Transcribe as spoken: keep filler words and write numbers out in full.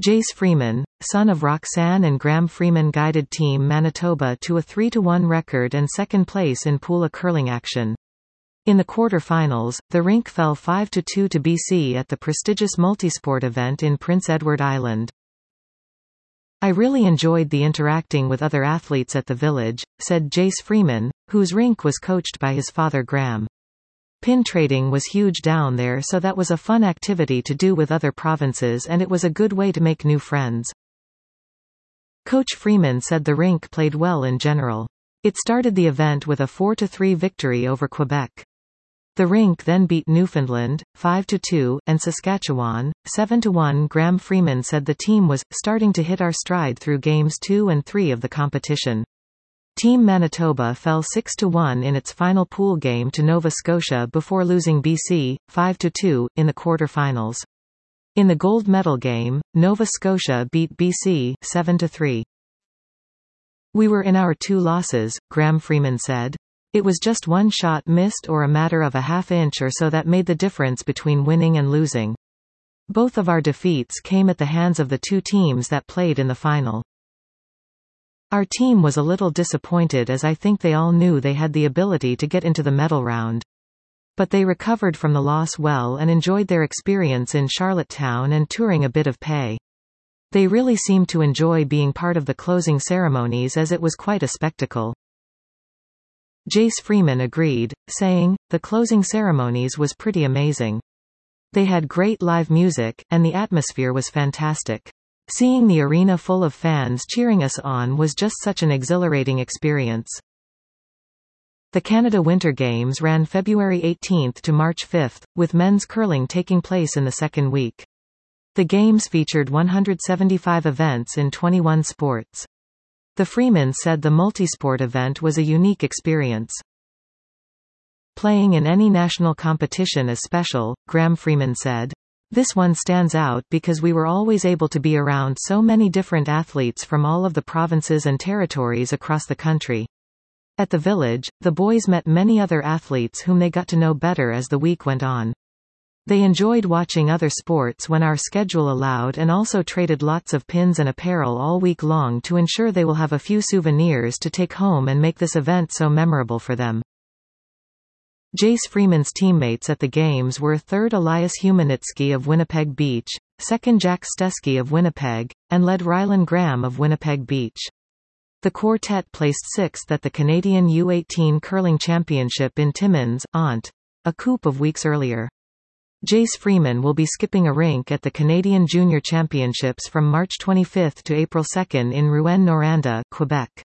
Jace Freeman, son of Roxanne and Graham Freeman, guided Team Manitoba to a three to one record and second place in Poola curling action. In the quarter-finals, the rink fell five to two to B C at the prestigious multisport event in Prince Edward Island. "I really enjoyed the interacting with other athletes at the village," said Jace Freeman, whose rink was coached by his father Graham. "Pin trading was huge down there, so that was a fun activity to do with other provinces, and it was a good way to make new friends." Coach Freeman said the rink played well in general. It started the event with a four to three victory over Quebec. The rink then beat Newfoundland, five to two, and Saskatchewan, seven to one. Graham Freeman said the team was starting to hit our stride through games two and three of the competition. Team Manitoba fell six to one in its final pool game to Nova Scotia before losing B C, five to two, in the quarter-finals. In the gold medal game, Nova Scotia beat B C, seven to three. "We were in our two losses," Graham Freeman said. "It was just one shot missed or a matter of a half inch or so that made the difference between winning and losing. Both of our defeats came at the hands of the two teams that played in the final. Our team was a little disappointed as I think they all knew they had the ability to get into the medal round. But they recovered from the loss well and enjoyed their experience in Charlottetown and touring a bit of pay. They really seemed to enjoy being part of the closing ceremonies as it was quite a spectacle." Jace Freeman agreed, saying, "The closing ceremonies was pretty amazing. They had great live music, and the atmosphere was fantastic. Seeing the arena full of fans cheering us on was just such an exhilarating experience." The Canada Winter Games ran February eighteenth to March fifth, with men's curling taking place in the second week. The Games featured one hundred seventy-five events in twenty-one sports. The Freeman said the multisport event was a unique experience. "Playing in any national competition is special," Graham Freeman said. "This one stands out because we were always able to be around so many different athletes from all of the provinces and territories across the country. At the village, the boys met many other athletes whom they got to know better as the week went on. They enjoyed watching other sports when our schedule allowed and also traded lots of pins and apparel all week long to ensure they will have a few souvenirs to take home and make this event so memorable for them." Jace Freeman's teammates at the Games were third Elias Humanitsky of Winnipeg Beach, second Jack Stesky of Winnipeg, and led Rylan Graham of Winnipeg Beach. The quartet placed sixth at the Canadian U eighteen Curling Championship in Timmins, Ont, a couple of weeks earlier. Jace Freeman will be skipping a rink at the Canadian Junior Championships from March twenty-fifth to April second in Rouyn-Noranda, Quebec.